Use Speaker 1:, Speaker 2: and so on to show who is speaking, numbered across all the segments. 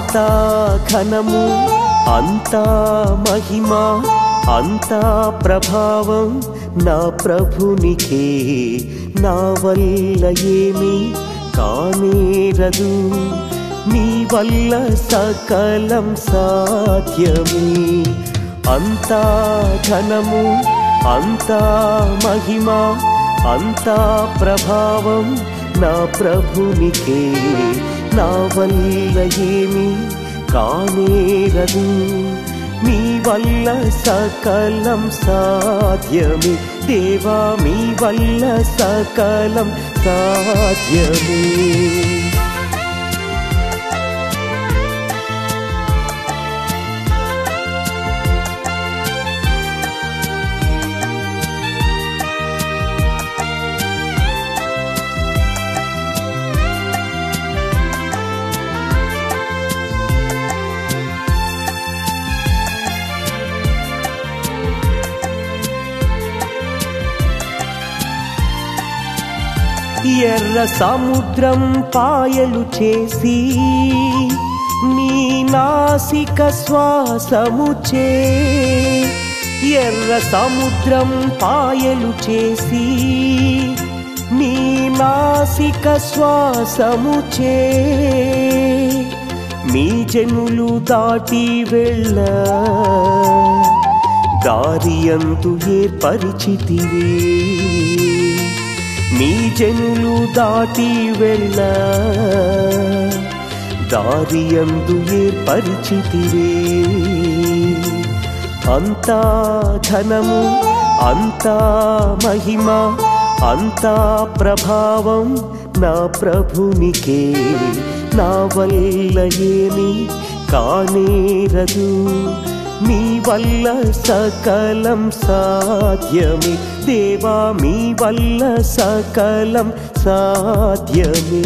Speaker 1: అంతా ఘనము అంతా మహిమ అంతా ప్రభావం నా ప్రభునికే నా వల్ల ఏమీ కానేరదు నీ వల్ల సకలం సాధ్యమే అంతా ఘనము అంతా మహిమ అంతా ప్రభావం నా ప్రభునికే నా వల్ల ఏమీ కానేరదు నీ వల్ల సకలం సాధ్యమే దేవా మీ వల్ల సకలం సాధ్యమే ఎర్ర సముద్రం పాయలు చేసి నీ నాసిక శ్వాసముచే ఎర్ర సముద్రం పాయలు చేసి నీ నాసిక శ్వాసముచే మీ జనులు దాటి వెళ్ళ దారియందు ఏర్పరిచితివి నీ జనులు దాటి వెళ్ళ దారియందు ఏర్పరిచితివే అంతా ఘనము అంతా మహిమ అంతా ప్రభావం నా ప్రభునికే నా వల్ల ఏమీ కానేరదు నీ వల్ల సకలం సాధ్యమే దేవా మీ వల్ల సకలం సాధ్యమే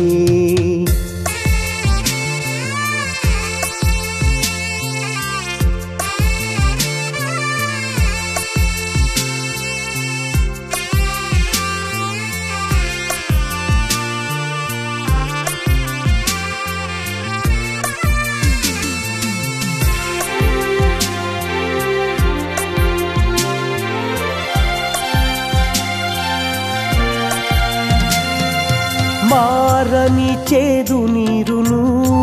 Speaker 1: మారని చేదు నీరును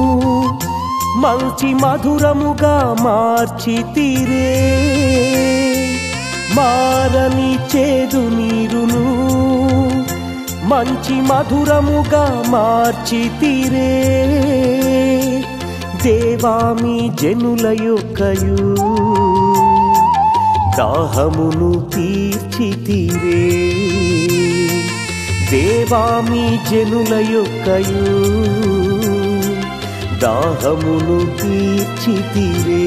Speaker 1: మంచి మధురముగా మార్చితిరే మారని చేదు నీరును మంచి మధురముగా మార్చితిరే దేవా మీ జనుల యొక్కయు దాహమును తీర్చితిరే దేవా మీ జనుల యొక్కయు దాహమును తీర్చితిరే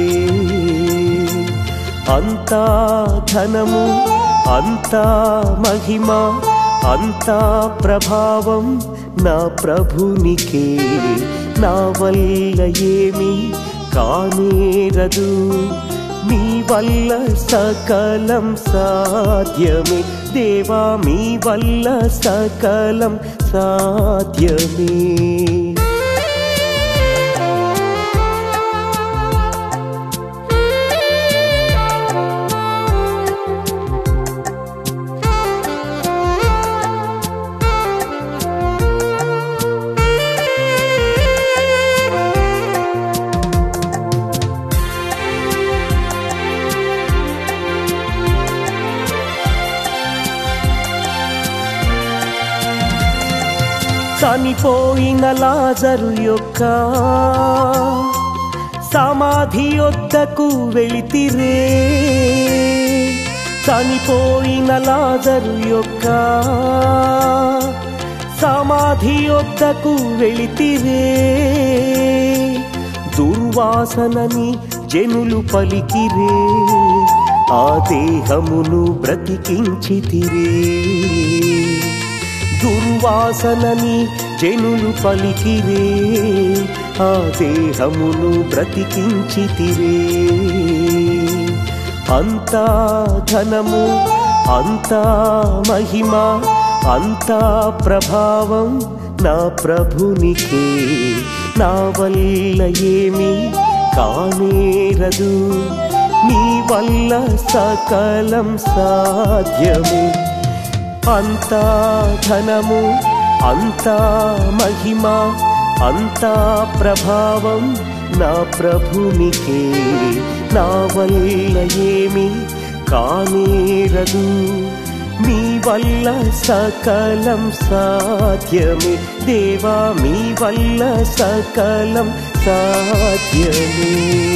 Speaker 1: అంతా ఘనము అంతా మహిమ అంతా ప్రభావం నా ప్రభునికే నా వల్ల ఏమీ కానేరదు నీ వల్ల సకలం సాధ్యమే దేవా మీ వల్ల సకలం సాధ్యమే చనిపోయిన లాజరు యొక్క సమాధి యొద్దకు వెళితిరే చనిపోయిన లాజరు యొక్క సమాధి యొద్దకు వెళితిరే దుర్వాసనని జనులు పలికిరే ఆ దేహమును బ్రతికించితిరే దుర్వాసనని జనులు పలికిరే ఆ దేహమును బ్రతికించితిరే అంతా ఘనము అంతా మహిమ అంతా ప్రభావం నా ప్రభునికే నా వల్ల ఏమీ కానేరదు, నీ వల్ల సకలం సాధ్యమే. అంతా ధనము, అంతా మహిమ, అంతా ప్రభావం నా ప్రభునికే. నా వల్ల ఏమీ కానేరదు, మీ వల్ల సకలం సాధ్యమే. దేవా మీ వల్ల సకలం సాధ్యమే.